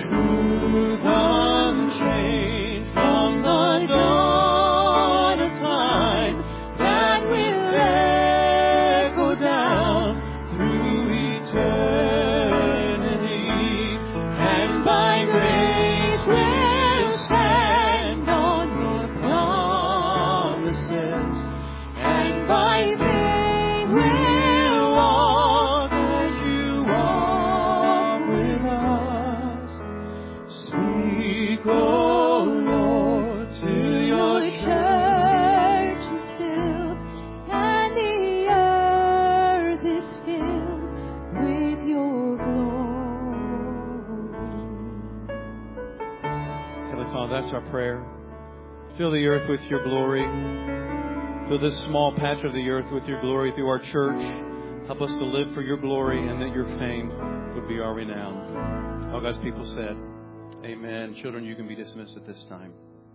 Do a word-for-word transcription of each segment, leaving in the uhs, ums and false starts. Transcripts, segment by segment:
Truth unchanged from the dawn of time that will echo down through eternity, and by grace we'll stand on your promises, and by faith we'll walk as you walk with us. Speak, O Lord, till your church is filled, and the earth is filled with your glory. Heavenly Father, that's our prayer. Fill the earth with your glory. Fill this small patch of the earth with your glory through our church. Help us to live for your glory, and that your fame would be our renown. All God's people said, amen. Children, you can be dismissed at this time.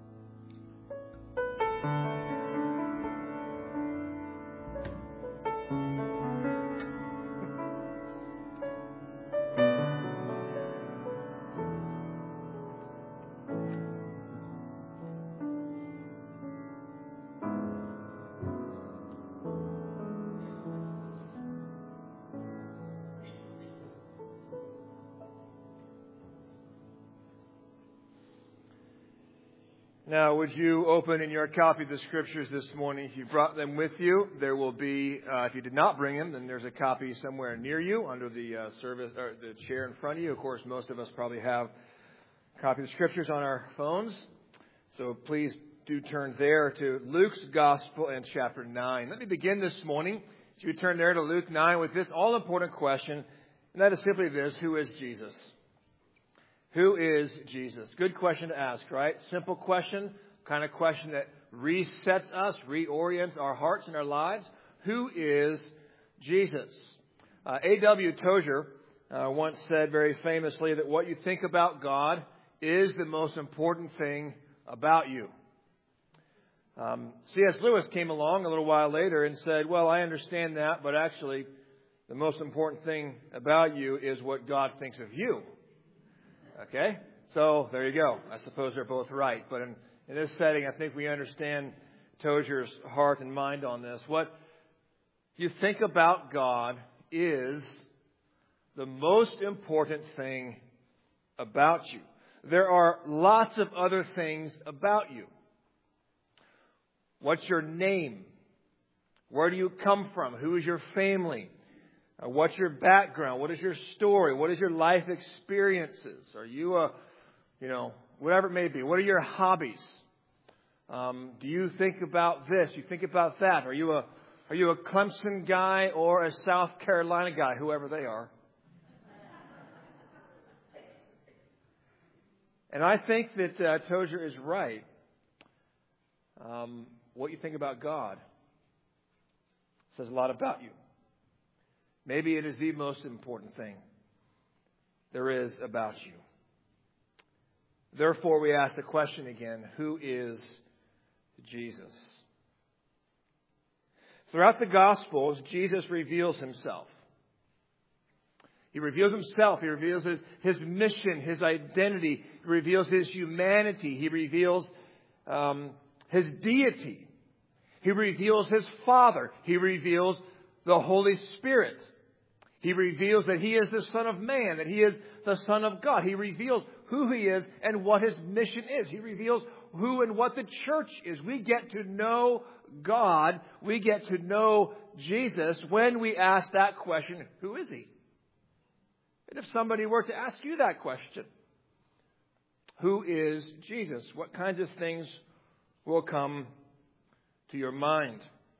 Now, would you open in your copy of the Scriptures this morning? If you brought them with you, there will be, uh, if you did not bring them, then there's a copy somewhere near you under the uh, service or the chair in front of you. Of course, most of us probably have a copy of the Scriptures on our phones. So please do turn there to Luke's Gospel and chapter nine. Let me begin this morning. As you turn there to Luke nine with this all-important question, and that is simply this: who is Jesus? Who is Jesus? Good question to ask, right? Simple question, kind of question that resets us, reorients our hearts and our lives. Who is Jesus? Uh, A W Tozer uh, once said very famously that what you think about God is the most important thing about you. Um, C S Lewis came along a little while later and said, well, I understand that, but actually the most important thing about you is what God thinks of you. Okay, so there you go. I suppose they're both right. But in, in this setting, I think we understand Tozer's heart and mind on this. What you think about God is the most important thing about you. There are lots of other things about you. What's your name? Where do you come from? Who is your family? Uh, what's your background? What is your story? What is your life experiences? Are you a, you know, whatever it may be. What are your hobbies? Um, do you think about this? You think about that? Are you a, are you a Clemson guy or a South Carolina guy? Whoever they are. And I think that uh, Tozer is right. Um, what you think about God says a lot about you. Maybe it is the most important thing there is about you. Therefore, we ask the question again, who is Jesus? Throughout the Gospels, Jesus reveals himself. He reveals himself. He reveals his, his mission, his identity. He reveals his humanity. He reveals um, his deity. He reveals his Father. He reveals the Holy Spirit. He reveals that he is the Son of Man, that he is the Son of God. He reveals who he is and what his mission is. He reveals who and what the church is. We get to know God. We get to know Jesus when we ask that question, who is he? And if somebody were to ask you that question, who is Jesus? What kinds of things will come to your mind?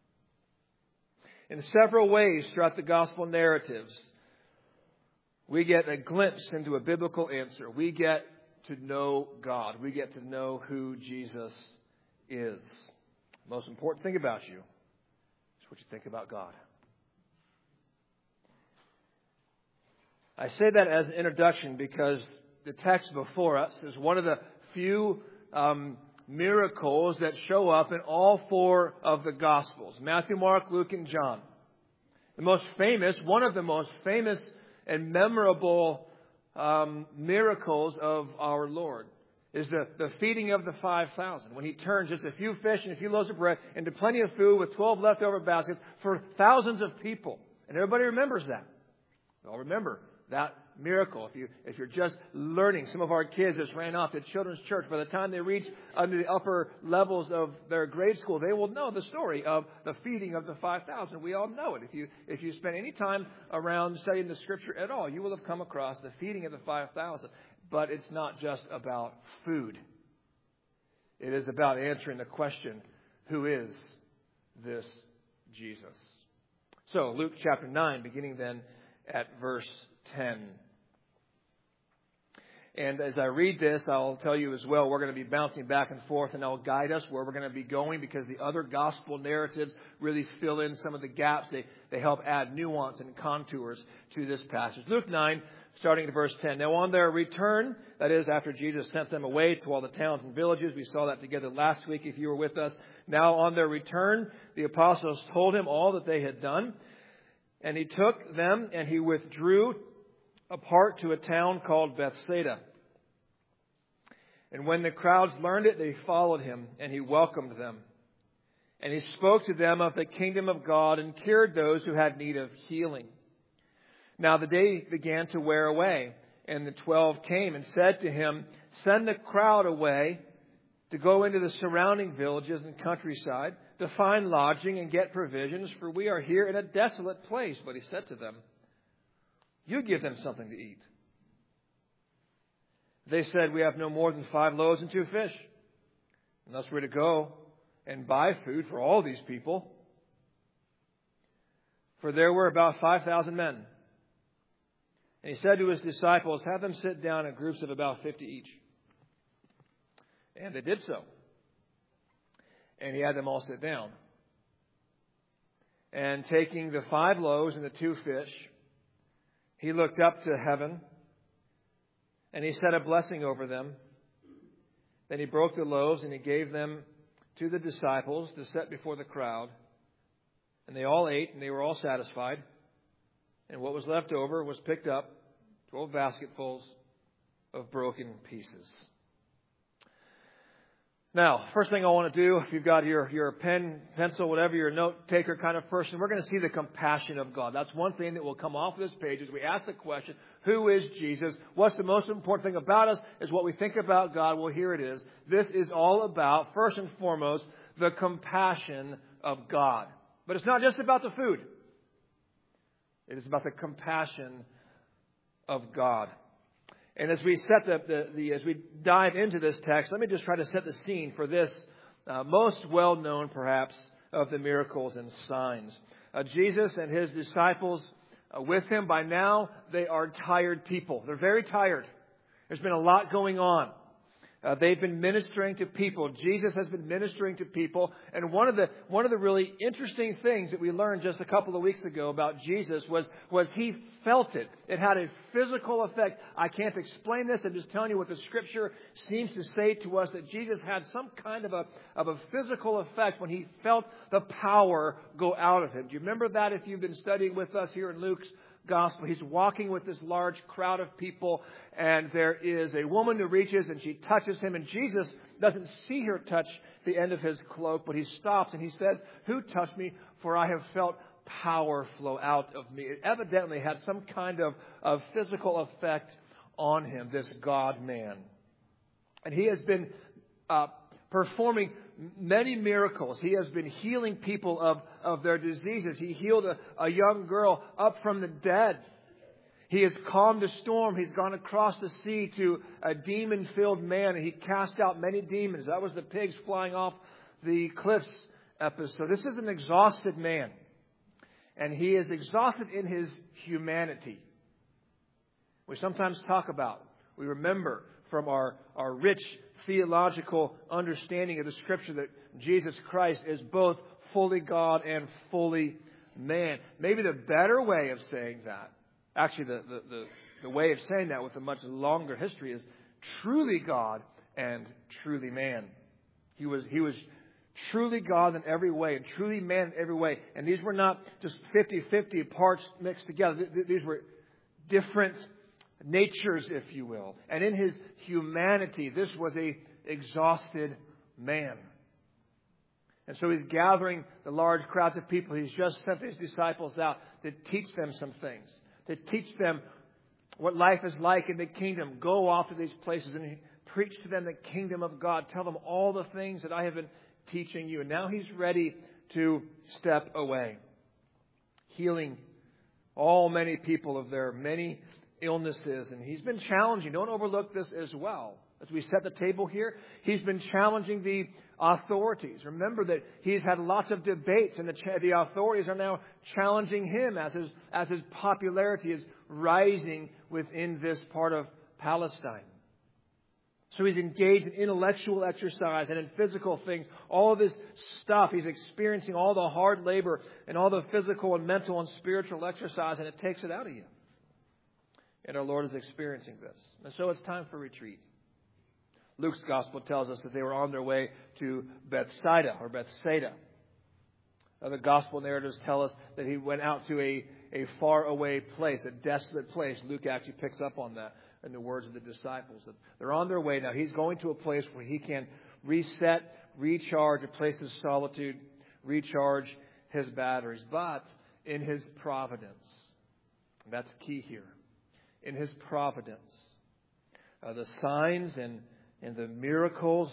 In several ways throughout the gospel narratives, we get a glimpse into a biblical answer. We get to know God. We get to know who Jesus is. The most important thing about you is what you think about God. I say that as an introduction because the text before us is one of the few um, miracles that show up in all four of the Gospels. Matthew, Mark, Luke, and John. The most famous, one of the most famous and memorable um, miracles of our Lord is the, the feeding of the five thousand. When He turns just a few fish and a few loaves of bread into plenty of food with twelve leftover baskets for thousands of people. And everybody remembers that. We all remember that miracle. If you, if you're just learning, some of our kids just ran off to children's church. By the time they reach under the upper levels of their grade school, they will know the story of the feeding of the five thousand. We all know it. If you, if you spend any time around studying the Scripture at all, you will have come across the feeding of the five thousand. But it's not just about food. It is about answering the question, who is this Jesus? So, Luke chapter nine, beginning then at verse ten. And as I read this, I'll tell you as well, we're going to be bouncing back and forth, and I'll guide us where we're going to be going, because the other gospel narratives really fill in some of the gaps. They, they help add nuance and contours to this passage. Luke nine, starting at verse ten. Now on their return, that is after Jesus sent them away to all the towns and villages, we saw that together last week if you were with us. Now on their return, the apostles told him all that they had done. And he took them and he withdrew apart to a town called Bethsaida. And when the crowds learned it, they followed him, and he welcomed them. And he spoke to them of the kingdom of God and cured those who had need of healing. Now the day began to wear away, and the twelve came and said to him, "Send the crowd away to go into the surrounding villages and countryside, to find lodging and get provisions, for we are here in a desolate place." But he said to them, "You give them something to eat." They said, "We have no more than five loaves and two fish." And thus we're to go and buy food for all these people. For there were about five thousand men. And he said to his disciples, "Have them sit down in groups of about fifty each." And they did so. And he had them all sit down. And taking the five loaves and the two fish, he looked up to heaven, and he said a blessing over them. Then he broke the loaves, and he gave them to the disciples to set before the crowd. And they all ate, and they were all satisfied. And what was left over was picked up, twelve basketfuls of broken pieces. Now, first thing I want to do, if you've got your, your pen, pencil, whatever, you're a note taker kind of person, we're going to see the compassion of God. That's one thing that will come off of this page as we ask the question, who is Jesus? What's the most important thing about us is what we think about God. Well, here it is. This is all about, first and foremost, the compassion of God. But it's not just about the food. It is about the compassion of God. And as we set the, the, the as we dive into this text, let me just try to set the scene for this uh, most well-known, perhaps, of the miracles and signs. Uh, Jesus and his disciples uh, with him, by now, they are tired people. They're very tired. There's been a lot going on. Uh, they've been ministering to people. Jesus has been ministering to people. And one of the one of the really interesting things that we learned just a couple of weeks ago about Jesus was, was he felt it. It had a physical effect. I can't explain this. I'm just telling you what the Scripture seems to say to us, that Jesus had some kind of a, of a physical effect when he felt the power go out of him. Do you remember that if you've been studying with us here in Luke's Gospel? He's walking with this large crowd of people, and there is a woman who reaches and she touches him, and Jesus doesn't see her touch the end of his cloak, but he stops and he says, "Who touched me? For I have felt power flow out of me." It evidently had some kind of, of physical effect on him, this God-man. And he has been uh, performing many miracles. He has been healing people of, of their diseases. He healed a, a young girl up from the dead. He has calmed a storm. He's gone across the sea to a demon-filled man, and he cast out many demons. That was the pigs flying off the cliffs episode. This is an exhausted man. And he is exhausted in his humanity. We sometimes talk about, we remember from our, our rich theological understanding of the Scripture that Jesus Christ is both fully God and fully man. Maybe the better way of saying that, actually the, the, the, the way of saying that with a much longer history, is truly God and truly man. He was, he was truly God in every way and truly man in every way. And these were not just fifty-fifty parts mixed together. These were different natures, if you will. And in his humanity, this was a exhausted man. And so he's gathering the large crowds of people. He's just sent his disciples out to teach them some things, to teach them what life is like in the kingdom. Go off to these places and preach to them the kingdom of God. Tell them all the things that I have been teaching you. And now he's ready to step away, healing all many people of their many illnesses. And he's been challenging. Don't overlook this as well. As we set the table here, he's been challenging the authorities. Remember that he's had lots of debates, and the, the authorities are now challenging him as his, as his popularity is rising within this part of Palestine. So he's engaged in intellectual exercise and in physical things. All of this stuff, he's experiencing all the hard labor and all the physical and mental and spiritual exercise, and it takes it out of you. And our Lord is experiencing this. And so it's time for retreat. Luke's gospel tells us that they were on their way to Bethsaida or Bethsaida. Other gospel narratives tell us that he went out to a, a far away place, a desolate place. Luke actually picks up on that in the words of the disciples. That they're on their way now. He's going to a place where he can reset, recharge, a place of solitude, recharge his batteries. But in his providence, that's key here, in his providence, uh, the signs and And the miracles,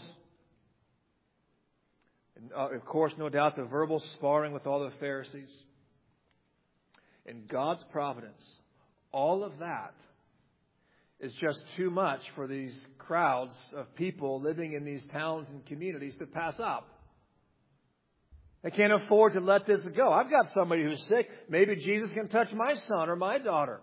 and uh, of course, no doubt, the verbal sparring with all the Pharisees. In God's providence, all of that is just too much for these crowds of people living in these towns and communities to pass up. They can't afford to let this go. I've got somebody who's sick. Maybe Jesus can touch my son or my daughter.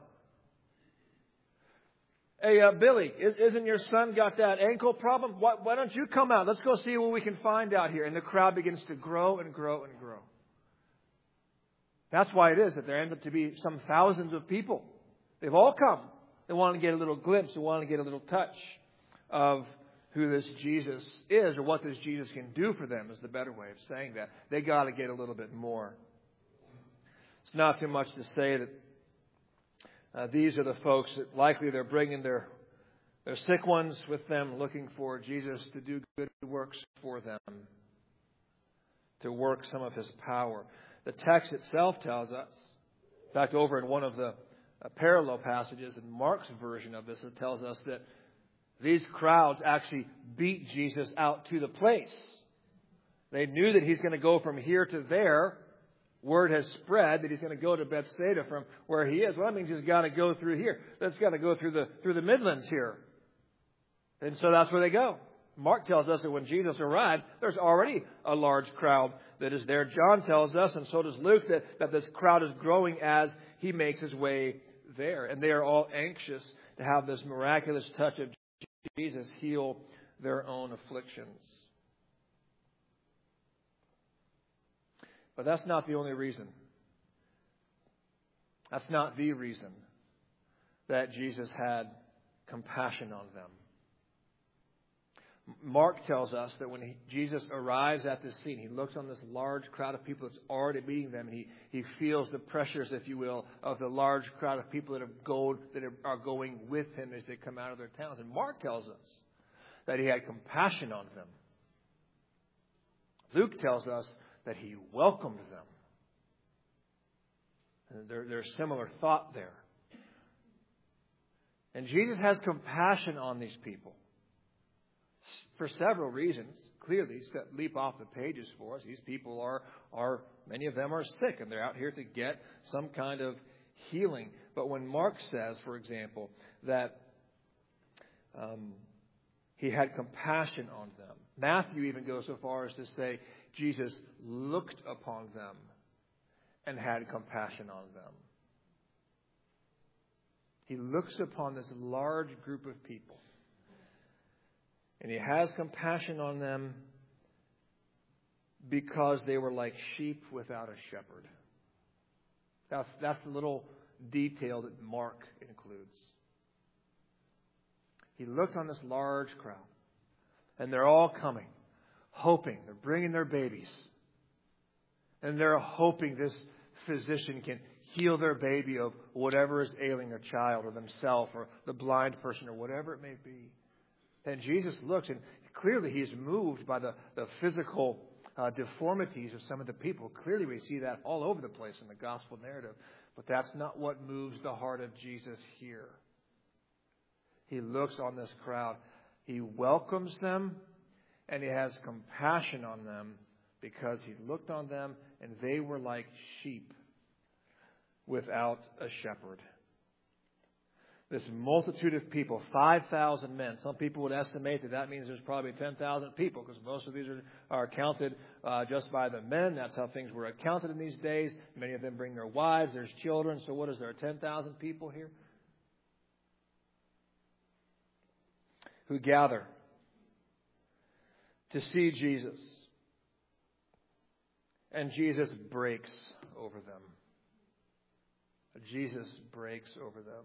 Hey, uh, Billy, isn't your son got that ankle problem? Why, why don't you come out? Let's go see what we can find out here. And the crowd begins to grow and grow and grow. That's why it is that there ends up to be some thousands of people. They've all come. They want to get a little glimpse. They want to get a little touch of who this Jesus is, or what this Jesus can do for them is the better way of saying that. They got to get a little bit more. It's not too much to say that Uh, these are the folks that likely they're bringing their their sick ones with them, looking for Jesus to do good works for them, to work some of his power. The text itself tells us, in fact, over in one of the uh, parallel passages in Mark's version of this, it tells us that these crowds actually beat Jesus out to the place. They knew that he's going to go from here to there. Word has spread that he's going to go to Bethsaida from where he is. Well, that means he's got to go through here. That's got to go through the through the Midlands here. And so that's where they go. Mark tells us that when Jesus arrived, there's already a large crowd that is there. John tells us, and so does Luke, that, that this crowd is growing as he makes his way there. And they are all anxious to have this miraculous touch of Jesus heal their own afflictions. But that's not the only reason. That's not the reason that Jesus had compassion on them. Mark tells us that when he, Jesus arrives at this scene, he looks on this large crowd of people that's already meeting them, and he, he feels the pressures, if you will, of the large crowd of people that have go, that are going with him as they come out of their towns. And Mark tells us that he had compassion on them. Luke tells us that he welcomed them. And there, there's similar thought there. And Jesus has compassion on these people for several reasons. Clearly, that leap off the pages for us. These people are, are, many of them are sick, and they're out here to get some kind of healing. But when Mark says, for example, that um, he had compassion on them, Matthew even goes so far as to say Jesus looked upon them and had compassion on them. He looks upon this large group of people, and he has compassion on them because they were like sheep without a shepherd. That's, that's the little detail that Mark includes. He looked on this large crowd, and they're all coming, hoping. They're bringing their babies, and they're hoping this physician can heal their baby of whatever is ailing their child or themselves or the blind person or whatever it may be. And Jesus looks, and clearly He's moved by the, the physical uh, deformities of some of the people. Clearly we see that all over the place in the gospel narrative. But that's not what moves the heart of Jesus here. He looks on this crowd. He welcomes them, and He has compassion on them because He looked on them, and they were like sheep without a shepherd. This multitude of people, five thousand men. Some people would estimate that that means there's probably ten thousand people, because most of these are, are counted uh, just by the men. That's how things were accounted in these days. Many of them bring their wives, there's children. So what is there, ten thousand people here? Who gather to see Jesus. And Jesus breaks over them. Jesus breaks over them.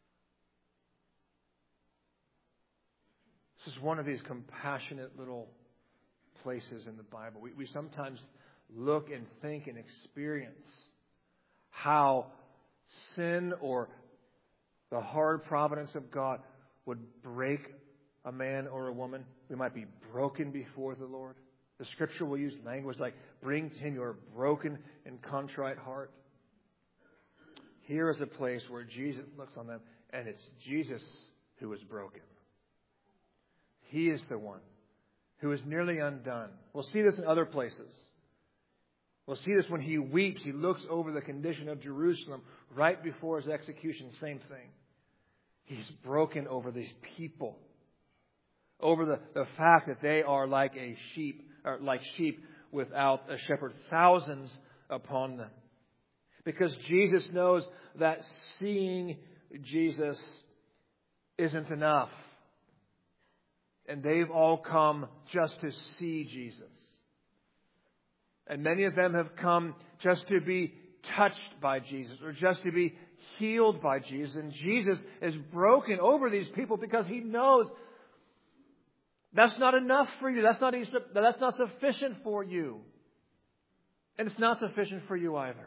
This is one of these compassionate little places in the Bible. We, we sometimes look and think and experience how sin or the hard providence of God would break a man or a woman. We might be broken before the Lord. The Scripture will use language like, bring to Him your broken and contrite heart. Here is a place where Jesus looks on them, and it's Jesus who is broken. He is the one who is nearly undone. We'll see this in other places. We'll see this when He weeps. He looks over the condition of Jerusalem right before His execution. Same thing. He's broken over these people. Over the, the fact that they are like a sheep, or like sheep without a shepherd. Thousands upon them. Because Jesus knows that seeing Jesus isn't enough. And they've all come just to see Jesus. And many of them have come just to be touched by Jesus or just to be healed by Jesus. And Jesus is broken over these people because He knows that's not enough for you. That's not, that's not sufficient for you. And it's not sufficient for you either.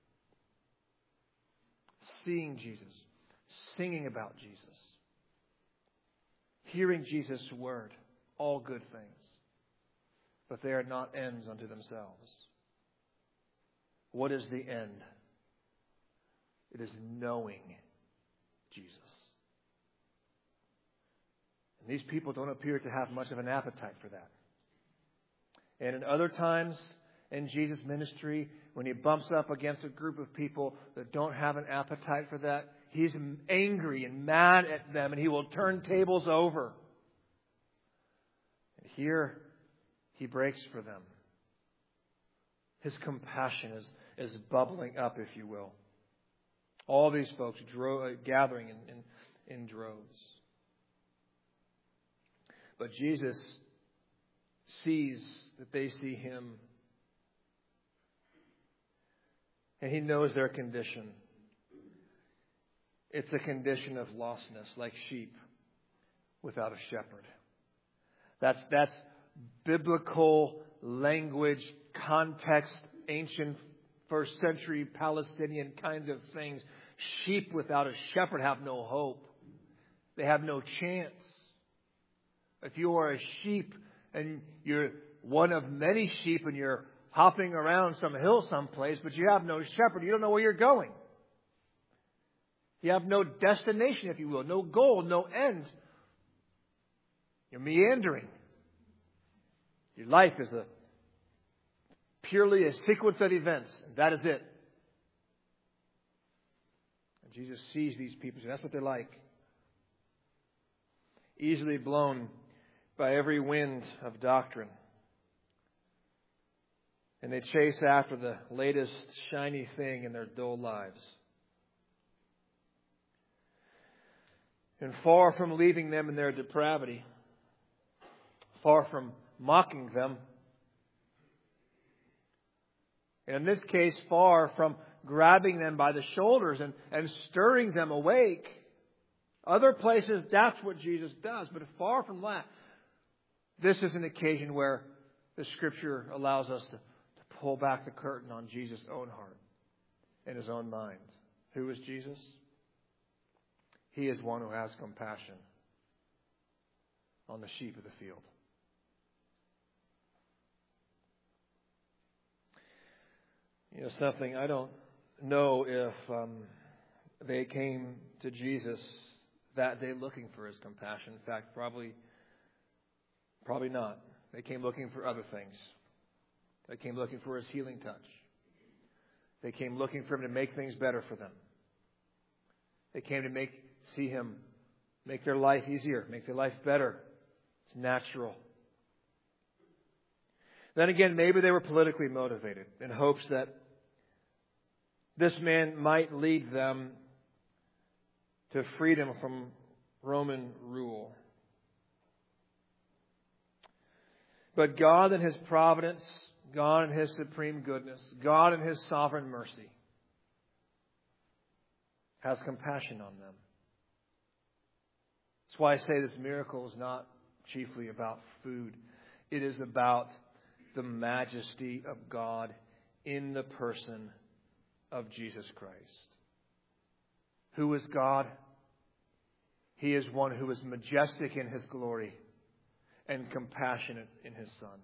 Seeing Jesus, singing about Jesus, hearing Jesus' word, all good things. But they are not ends unto themselves. What is the end? It is knowing Jesus. And these people don't appear to have much of an appetite for that. And in other times in Jesus' ministry, when He bumps up against a group of people that don't have an appetite for that, He's angry and mad at them, and He will turn tables over. And here, He breaks for them. His compassion is, is bubbling up, if you will. All these folks dro- gathering in, in, in droves. But Jesus sees that they see Him. And He knows their condition. It's a condition of lostness, like sheep without a shepherd. That's, that's biblical language, context, ancient first century Palestinian kinds of things. Sheep without a shepherd have no hope. They have no chance. If you are a sheep and you're one of many sheep and you're hopping around some hill someplace, but you have no shepherd, you don't know where you're going. You have no destination, if you will, no goal, no end. You're meandering. Your life is a purely a sequence of events, and that is it. And Jesus sees these people, and that's what they're like. Easily blown by every wind of doctrine. And they chase after the latest shiny thing in their dull lives. And far from leaving them in their depravity, far from mocking them, and in this case, far from grabbing them by the shoulders and, and stirring them awake. Other places, that's what Jesus does. But far from that, this is an occasion where the Scripture allows us to, to pull back the curtain on Jesus' own heart. in his own mind. Who is Jesus? He is one who has compassion on the sheep of the field. You know something, I don't know if um, they came to Jesus that day looking for his compassion. In fact, probably, probably not. They came looking for other things. They came looking for his healing touch. They came looking for him to make things better for them. They came to make see him make their life easier, make their life better. It's natural. Then again, maybe they were politically motivated in hopes that this man might lead them to freedom from Roman rule. But God in his providence, God in his supreme goodness, God in his sovereign mercy has compassion on them. That's why I say this miracle is not chiefly about food. It is about the majesty of God in the person of Jesus Christ. Who is God? He is one who is majestic in his glory and compassionate in his Son.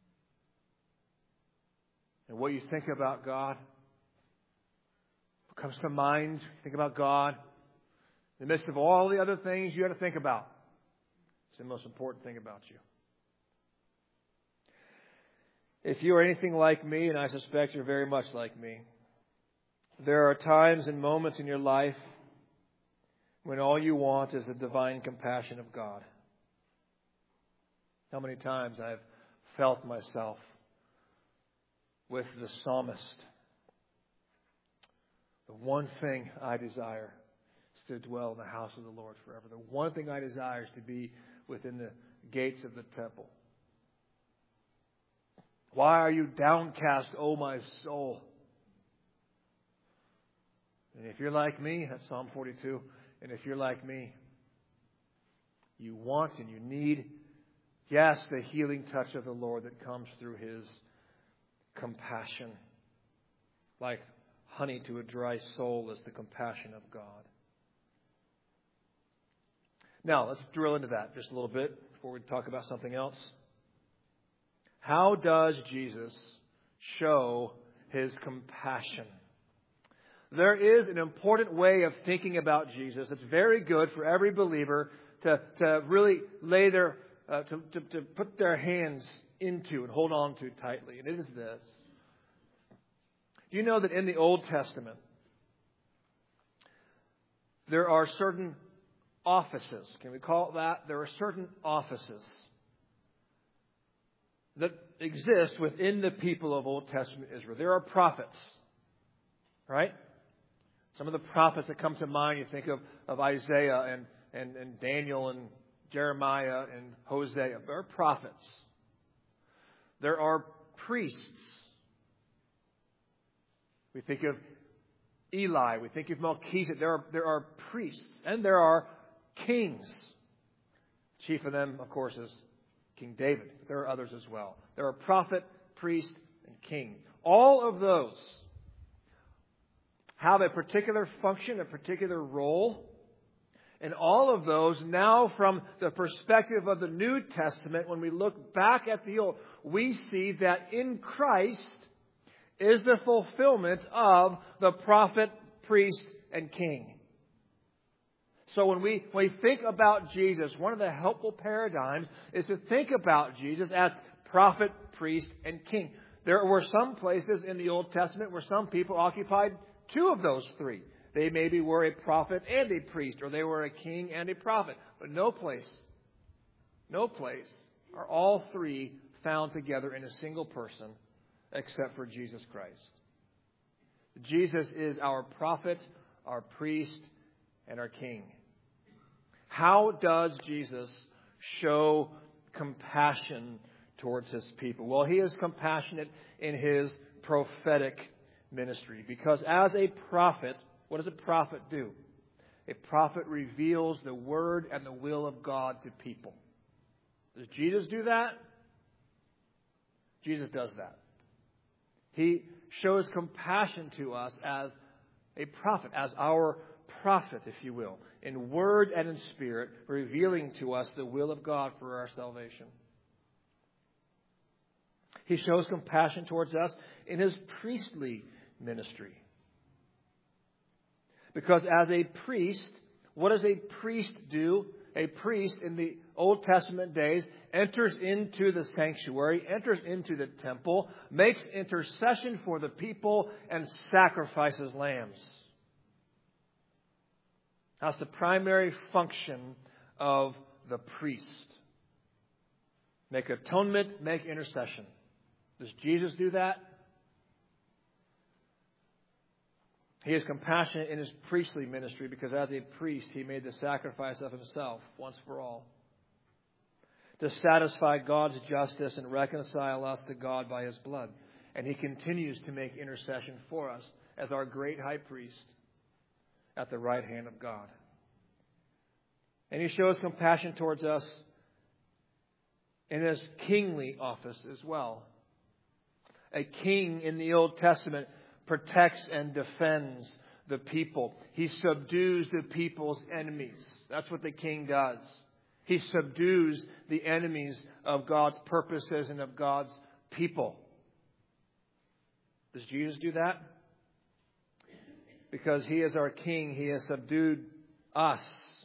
And what you think about God, what comes to mind, think about God, in the midst of all the other things you have to think about, it's the most important thing about you. If you are anything like me, and I suspect you're very much like me, there are times and moments in your life when all you want is the divine compassion of God. How many times I've felt myself with the psalmist. The one thing I desire is to dwell in the house of the Lord forever. The one thing I desire is to be within the gates of the temple. Why are you downcast, O my soul? And if you're like me, that's Psalm forty-two. And if you're like me, you want and you need, yes, the healing touch of the Lord that comes through his compassion. Like honey to a dry soul is the compassion of God. Now, let's drill into that just a little bit before we talk about something else. How does Jesus show his compassion? There is an important way of thinking about Jesus. It's very good for every believer to, to really lay their, uh, to, to, to put their hands into and hold on to tightly. And it is this. Do you know that in the Old Testament, there are certain offices? Can we call it that? There are certain offices that exist within the people of Old Testament Israel. There are prophets, right? Some of the prophets that come to mind, you think of, of Isaiah and, and, and Daniel and Jeremiah and Hosea. There are prophets. There are priests. We think of Eli. We think of Melchizedek. There are, there are priests. And there are kings. Chief of them, of course, is King David. But there are others as well. There are prophet, priest, and king. All of those have a particular function, a particular role. And all of those, now from the perspective of the New Testament, when we look back at the Old, we see that in Christ is the fulfillment of the prophet, priest, and king. So when we, when we think about Jesus, one of the helpful paradigms is to think about Jesus as prophet, priest, and king. There were some places in the Old Testament where some people occupied two of those three. They maybe were a prophet and a priest, or they were a king and a prophet. But no place, no place are all three found together in a single person except for Jesus Christ. Jesus is our prophet, our priest, and our king. How does Jesus show compassion towards his people? Well, he is compassionate in his prophetic ministry. Because as a prophet, what does a prophet do? A prophet reveals the word and the will of God to people. Does Jesus do that? Jesus does that. He shows compassion to us as a prophet, as our prophet, if you will, in word and in spirit, revealing to us the will of God for our salvation. He shows compassion towards us in His priestly ministry. Because as a priest, what does a priest do? A priest in the Old Testament days enters into the sanctuary, enters into the temple, makes intercession for the people, and sacrifices lambs. That's the primary function of the priest. Make atonement, make intercession. Does Jesus do that? He is compassionate in His priestly ministry because as a priest, He made the sacrifice of Himself once for all to satisfy God's justice and reconcile us to God by His blood. And He continues to make intercession for us as our great high priest at the right hand of God. And He shows compassion towards us in His kingly office as well. A king in the Old Testament protects and defends the people. He subdues the people's enemies. That's what the king does. He subdues the enemies of God's purposes and of God's people. Does Jesus do that? Because He is our king, He has subdued us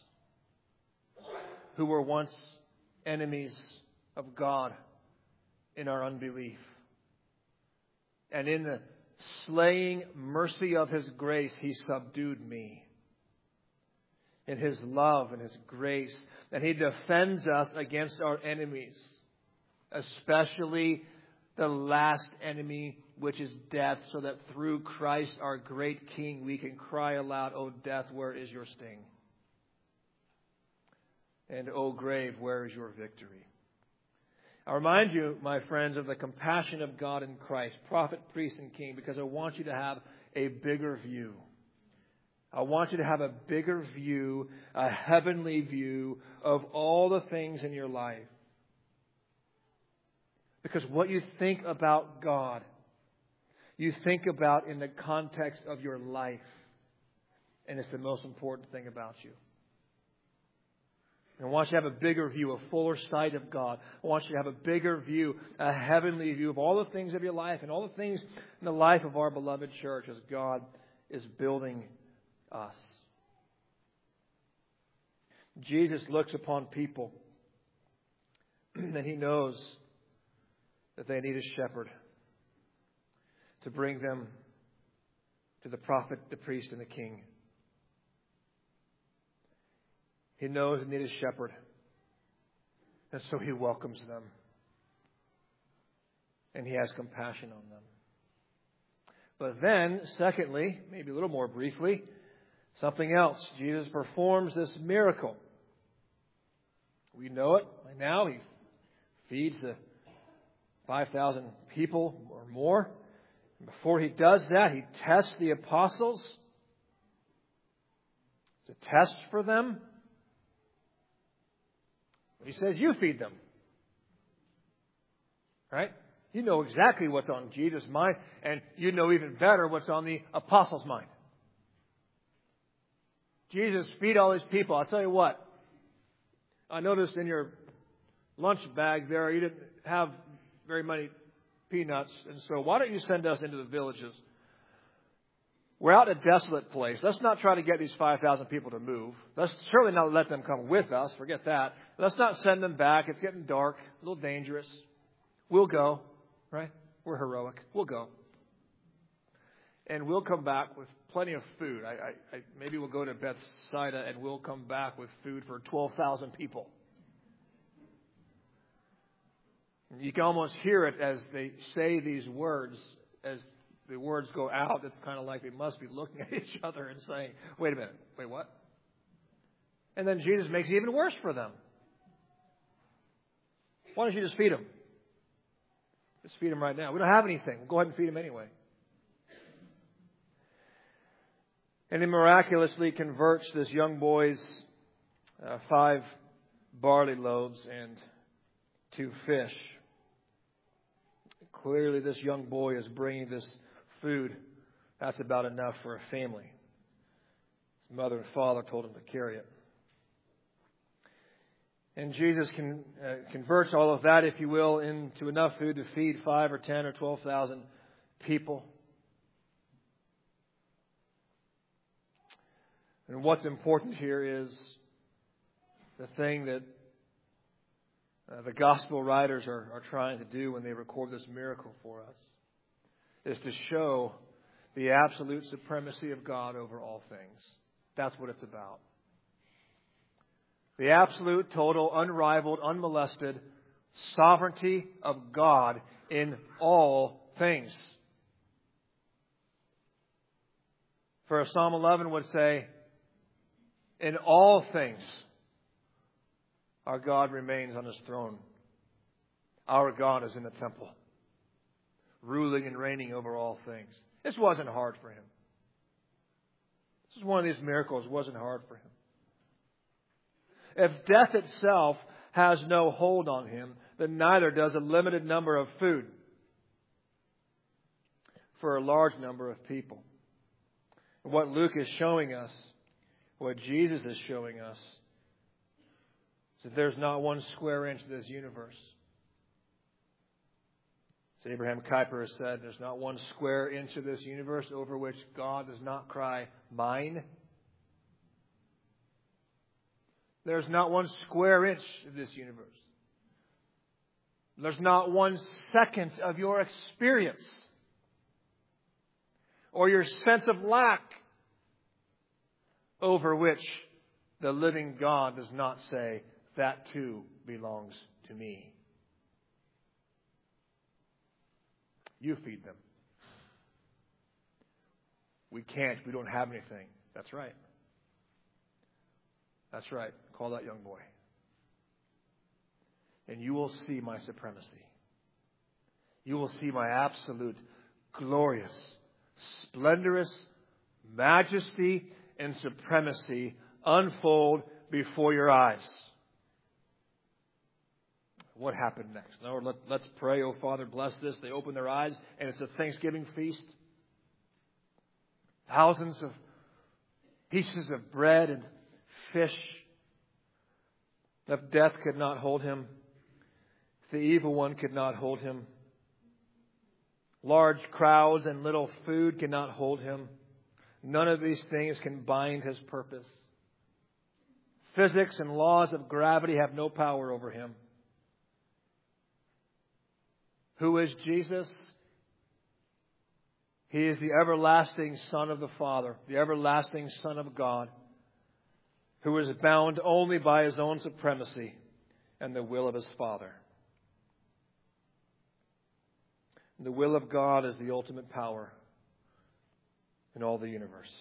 who were once enemies of God in our unbelief. And in the slaying mercy of His grace, He subdued me. In His love and His grace. And He defends us against our enemies. Especially the last enemy, which is death. So that through Christ, our great King, we can cry aloud, "O death, where is your sting? And O grave, where is your victory?" I remind you, my friends, of the compassion of God in Christ, prophet, priest, and king, because I want you to have a bigger view. I want you to have a bigger view, a heavenly view of all the things in your life. Because what you think about God, you think about in the context of your life. And it's the most important thing about you. I want you to have a bigger view, a fuller sight of God. I want you to have a bigger view, a heavenly view of all the things of your life and all the things in the life of our beloved church as God is building us. Jesus looks upon people and He knows that they need a shepherd to bring them to the prophet, the priest, and the king. He knows they need a shepherd. And so He welcomes them. And He has compassion on them. But then, secondly, maybe a little more briefly, something else. Jesus performs this miracle. We know it by now. He feeds the five thousand people or more. And before He does that, He tests the apostles. It's a test for them. He says, "You feed them." Right? You know exactly what's on Jesus' mind, and you know even better what's on the apostles' mind. Jesus, feed all these people. I'll tell you what. I noticed in your lunch bag there, you didn't have very many peanuts, and so why don't you send us into the villages? We're out in a desolate place. Let's not try to get these five thousand people to move. Let's certainly not let them come with us. Forget that. Let's not send them back. It's getting dark, a little dangerous. We'll go, right? We're heroic. We'll go. And we'll come back with plenty of food. I, I, I, maybe we'll go to Bethsaida and we'll come back with food for twelve thousand people. You can almost hear it as they say these words, as the words go out. It's kind of like they must be looking at each other and saying, "Wait a minute, wait, what?" And then Jesus makes it even worse for them. Why don't you just feed them? Just feed them right now. We don't have anything. We'll go ahead and feed them anyway. And He miraculously converts this young boy's uh, five barley loaves and two fish. Clearly, this young boy is bringing this food. That's about enough for a family. Mother and father told him to carry it. And Jesus can, uh, converts all of that, if you will, into enough food to feed five or ten or twelve thousand people. And what's important here is the thing that uh, the gospel writers are, are trying to do when they record this miracle for us, is to show the absolute supremacy of God over all things. That's what it's about. The absolute, total, unrivaled, unmolested sovereignty of God in all things. For Psalm eleven would say, in all things, our God remains on His throne. Our God is in the temple, ruling and reigning over all things. This wasn't hard for Him. This is one of these miracles. It wasn't hard for Him. If death itself has no hold on Him, then neither does a limited number of food for a large number of people. And what Luke is showing us, what Jesus is showing us, is that there's not one square inch of this universe. As Abraham Kuyper has said, there's not one square inch of this universe over which God does not cry, mine. There's not one square inch of this universe. There's not one second of your experience or your sense of lack over which the living God does not say, that too belongs to me. You feed them. We can't. We don't have anything. That's right. That's right. Call that young boy. And you will see my supremacy. You will see my absolute, glorious, splendorous majesty and supremacy unfold before your eyes. What happened next? Lord, let, let's pray. Oh, Father, bless this. They open their eyes, and it's a Thanksgiving feast. Thousands of pieces of bread and fish. If death could not hold Him, if the evil one could not hold Him, large crowds and little food cannot hold Him. None of these things can bind His purpose. Physics and laws of gravity have no power over Him. Who is Jesus? He is the everlasting Son of the Father, the everlasting Son of God, who is bound only by His own supremacy and the will of His Father. The will of God is the ultimate power in all the universe.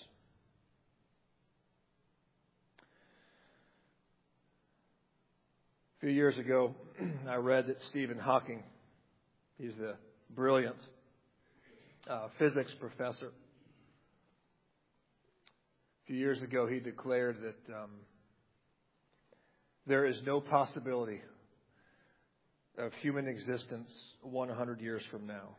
A few years ago, I read that Stephen Hawking, he's the brilliant uh, physics professor. A few years ago, he declared that um, there is no possibility of human existence one hundred years from now.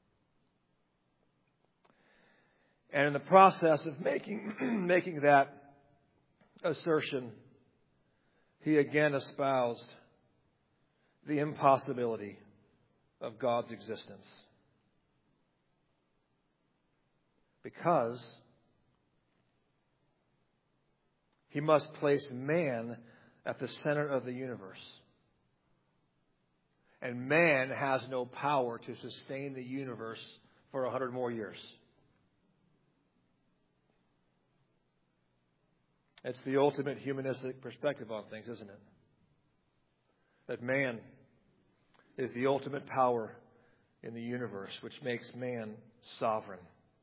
And in the process of making making that assertion, he again espoused the impossibility of God's existence. Because He must place man at the center of the universe. And man has no power to sustain the universe for a hundred more years. It's the ultimate humanistic perspective on things, isn't it? That man is the ultimate power in the universe, which makes man sovereign.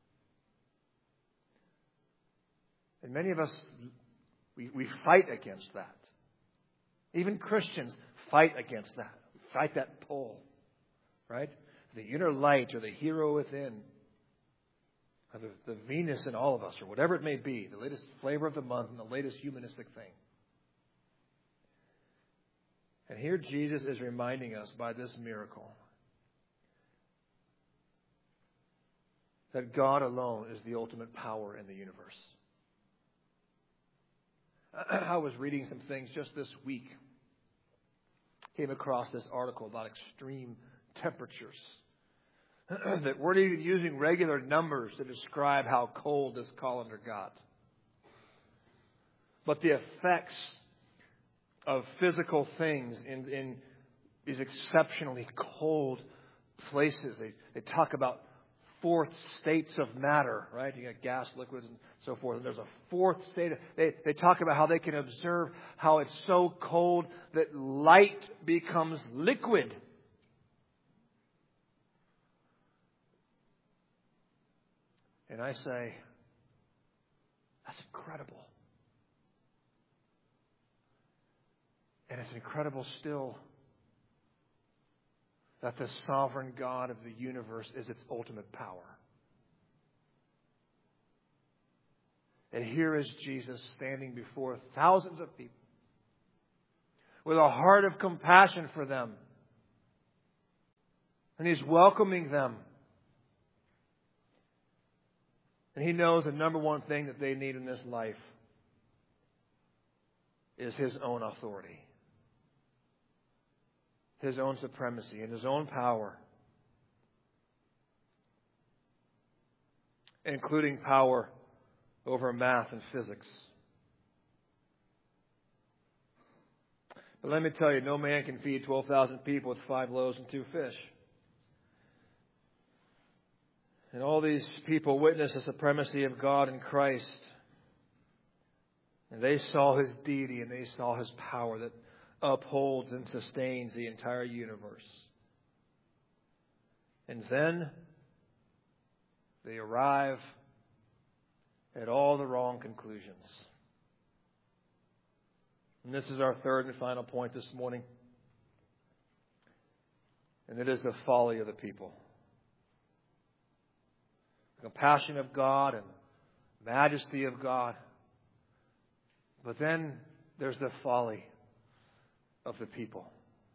And many of us, we, we fight against that. Even Christians fight against that. We fight that pull, right? The inner light or the hero within. Or the, the Venus in all of us, or whatever it may be, the latest flavor of the month and the latest humanistic thing. And here Jesus is reminding us by this miracle that God alone is the ultimate power in the universe. I was reading some things just this week. Came across this article about extreme temperatures that weren't even using regular numbers to describe how cold this colander got. But the effects of physical things in, in these exceptionally cold places. They, they talk about fourth states of matter, right? You got gas, liquids, and so forth. And there's a fourth state. Of, they, they talk about how they can observe how it's so cold that light becomes liquid. And I say, that's incredible. And it's incredible still that the sovereign God of the universe is its ultimate power. And here is Jesus standing before thousands of people with a heart of compassion for them. And He's welcoming them. And He knows the number one thing that they need in this life is His own authority, His own supremacy, and His own power, including power over math and physics. But let me tell you, no man can feed twelve thousand people with five loaves and two fish. And all these people witnessed the supremacy of God in Christ. And they saw His deity and they saw His power that upholds and sustains the entire universe. And then they arrive at all the wrong conclusions. And this is our third and final point this morning. And it is the folly of the people. The compassion of God and majesty of God. But then there's the folly of the people.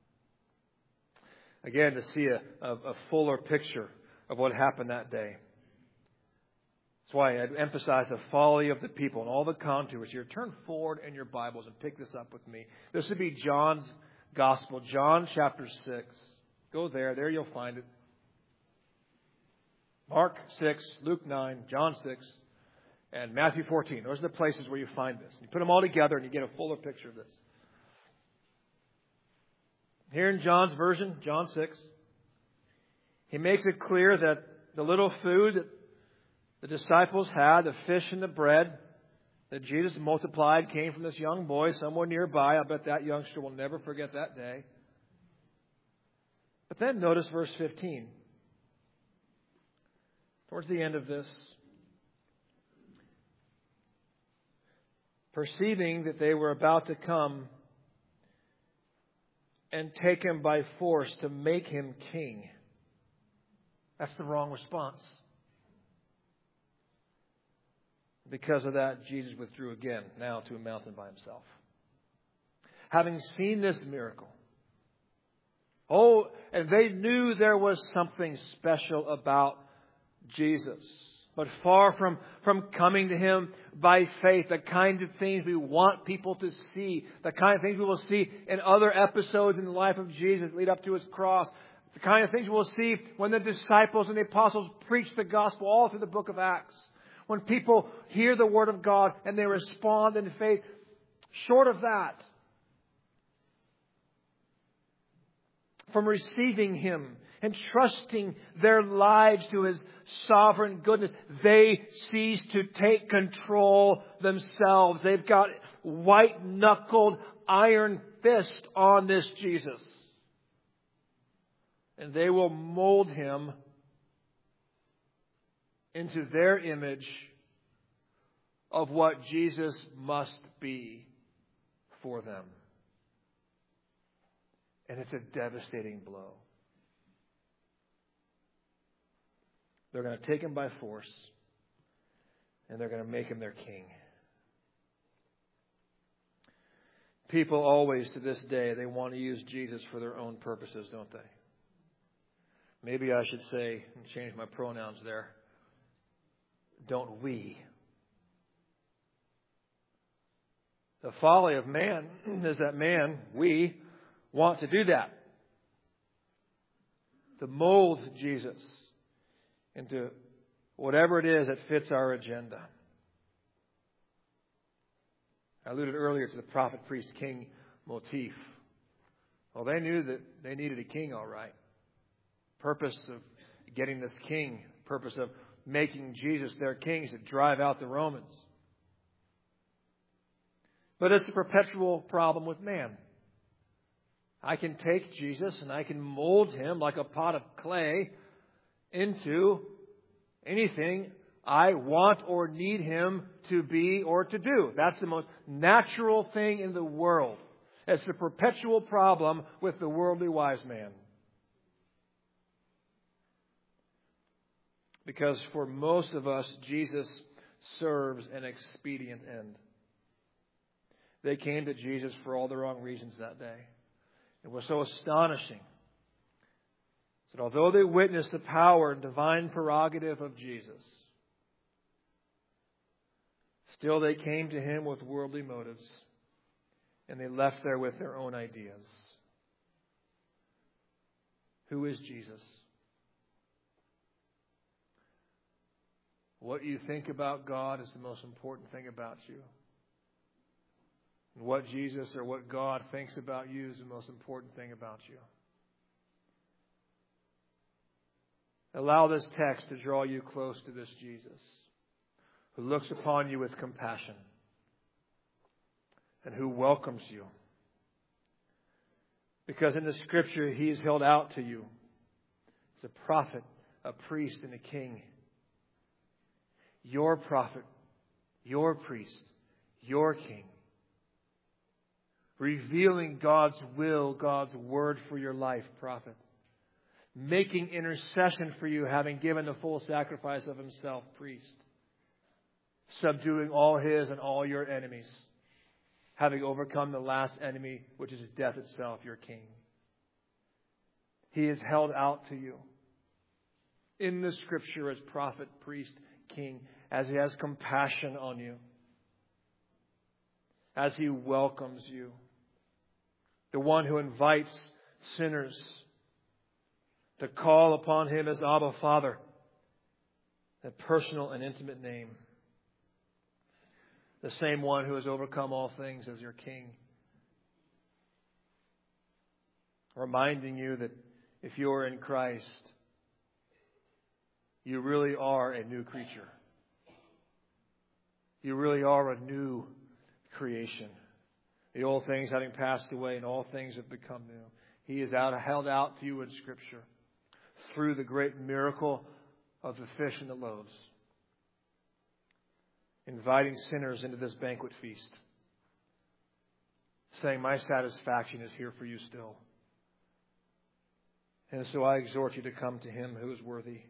Again, to see a, a, a fuller picture of what happened that day. That's why I emphasize the folly of the people and all the contours here. Turn forward in your Bibles and pick this up with me. This would be John's Gospel, John chapter six. Go there. There you'll find it. Mark six, Luke nine, John six, and Matthew fourteen. Those are the places where you find this. You put them all together and you get a fuller picture of this. Here in John's version, John six, he makes it clear that the little food that the disciples had, the fish and the bread that Jesus multiplied, came from this young boy somewhere nearby. I bet that youngster will never forget that day. But then notice verse fifteen. Towards the end of this, perceiving that they were about to come and take Him by force to make Him king. That's the wrong response. Because of that, Jesus withdrew again, now to a mountain by Himself. Having seen this miracle, oh, and they knew there was something special about Jesus. But far from, from coming to Him by faith, the kinds of things we want people to see, the kind of things we will see in other episodes in the life of Jesus lead up to His cross, the kind of things we'll see when the disciples and the apostles preach the gospel all through the book of Acts. When people hear the Word of God and they respond in faith, short of that, from receiving Him and trusting their lives to His sovereign goodness, they cease to take control themselves. They've got white-knuckled iron fist on this Jesus. And they will mold Him into their image of what Jesus must be for them. And it's a devastating blow. They're going to take Him by force, and they're going to make Him their king. People always, to this day, they want to use Jesus for their own purposes, don't they? Maybe I should say, and change my pronouns there, don't we? The folly of man is that man, we, want to do that. To mold Jesus into whatever it is that fits our agenda. I alluded earlier to the prophet, priest, king motif. Well, they knew that they needed a king, all right. Purpose of getting this king, purpose of making Jesus their king is to drive out the Romans. But it's a perpetual problem with man. I can take Jesus and I can mold him like a pot of clay into anything I want or need him to be or to do. That's the most natural thing in the world. It's a perpetual problem with the worldly wise man. Because for most of us, Jesus serves an expedient end. They came to Jesus for all the wrong reasons that day. It was so astonishing that although they witnessed the power and divine prerogative of Jesus, still they came to him with worldly motives, and they left there with their own ideas. Who is Jesus? What you think about God is the most important thing about you. And what Jesus or what God thinks about you is the most important thing about you. Allow this text to draw you close to this Jesus, who looks upon you with compassion and who welcomes you. Because in the Scripture, he is held out to you as a prophet, a priest, and a king. Your prophet, your priest, your king. Revealing God's will, God's word for your life, prophet. Making intercession for you, having given the full sacrifice of himself, priest. Subduing all his and all your enemies. Having overcome the last enemy, which is death itself, your king. He is held out to you in the Scripture as prophet, priest, king, as he has compassion on you, as he welcomes you. The one who invites sinners to call upon him as Abba, Father, a personal and intimate name. The same one who has overcome all things as your king. Reminding you that if you are in Christ, you really are a new creature. You really are a new creation. The old things having passed away and all things have become new. He is out, held out to you in Scripture through the great miracle of the fish and the loaves. Inviting sinners into this banquet feast. Saying, my satisfaction is here for you still. And so I exhort you to come to him who is worthy.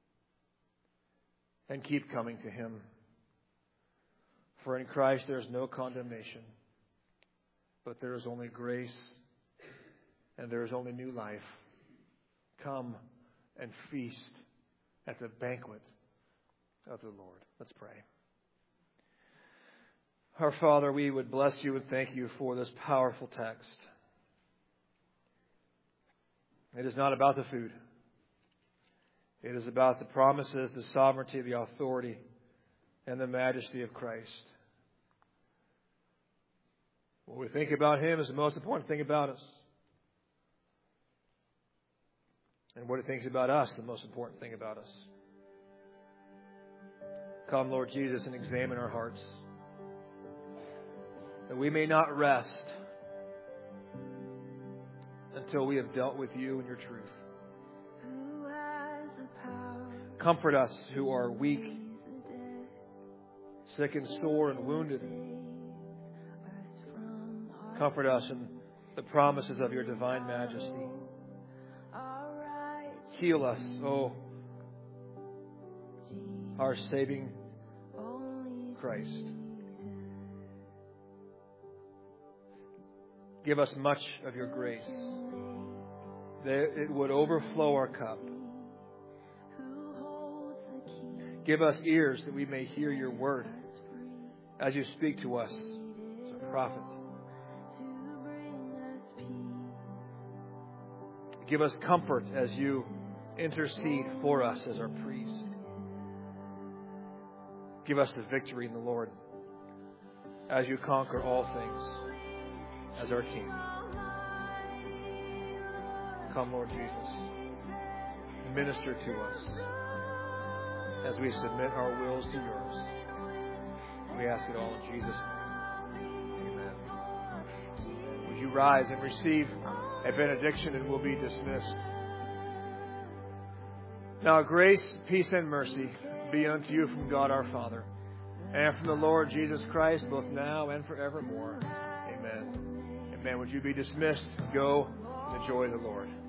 And keep coming to him. For in Christ there is no condemnation. But there is only grace. And there is only new life. Come and feast at the banquet of the Lord. Let's pray. Our Father, we would bless you and thank you for this powerful text. It is not about the food. It is about the promises, the sovereignty, the authority, and the majesty of Christ. What we think about him is the most important thing about us. And what he thinks about us, the most important thing about us. Come, Lord Jesus, and examine our hearts, that we may not rest until we have dealt with you and your truth. Comfort us who are weak, sick and sore and wounded. Comfort us in the promises of your divine majesty. Heal us, oh, our saving Christ. Give us much of your grace, that it would overflow our cup. Give us ears that we may hear your word as you speak to us. So prophet. Give us comfort as you intercede for us as our priest. Give us the victory in the Lord as you conquer all things as our King. Come, Lord Jesus. Minister to us as we submit our wills to yours. We ask it all in Jesus' name. Amen. Would you rise and receive a benediction, and we'll be dismissed. Now grace, peace, and mercy be unto you from God our Father, and from the Lord Jesus Christ, both now and forevermore. Amen. Amen. Would you be dismissed? Go in the joy of the Lord.